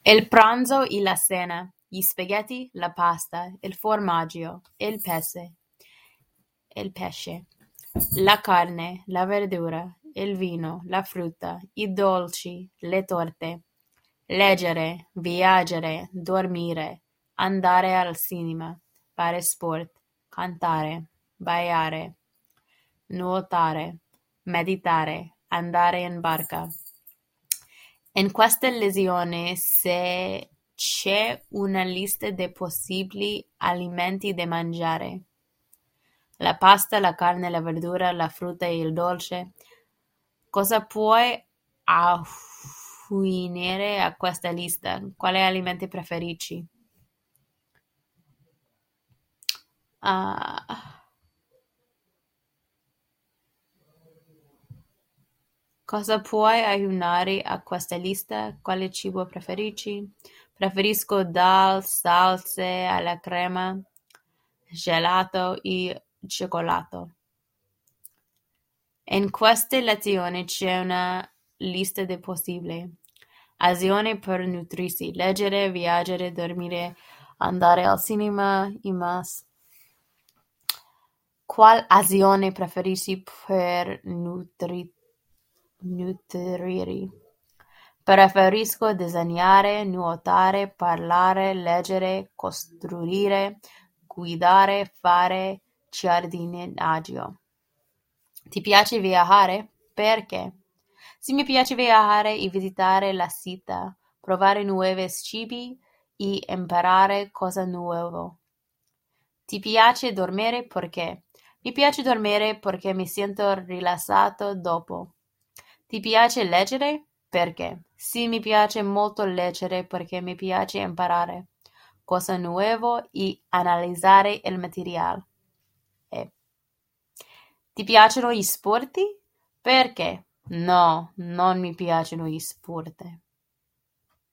Il pranzo e la cena, gli spaghetti, la pasta, il formaggio, il pesce, la carne, la verdura, il vino, la frutta, i dolci, le torte, leggere, viaggiare, dormire, andare al cinema, fare sport, cantare, ballare, nuotare, meditare, andare in barca. In questa lezione c'è una lista di possibili alimenti da mangiare: la pasta, la carne, la verdura, la frutta e il dolce. Cosa puoi aggiungere a questa lista? Quali alimenti preferisci? Ah, cosa puoi aggiungere a questa lista? Quale cibo preferisci? Preferisco dal, salse alla crema, gelato e cioccolato. In questa lezione c'è una lista di possibili azioni per nutrirsi: leggere, viaggiare, dormire, andare al cinema e más. Qual azione preferisci per nutrire? Preferisco disegnare, nuotare, parlare, leggere, costruire, guidare, fare giardinaggio. Ti piace viaggiare? Perché? Sì, mi piace viaggiare e visitare la città, provare nuovi cibi e imparare cose nuove. Ti piace dormire? Perché? Mi piace dormire perché mi sento rilassato dopo. Ti piace leggere? Perché? Sì, mi piace molto leggere perché mi piace imparare cose nuove e analizzare il materiale. Ti piacciono gli sport? Perché? No, non mi piacciono gli sport.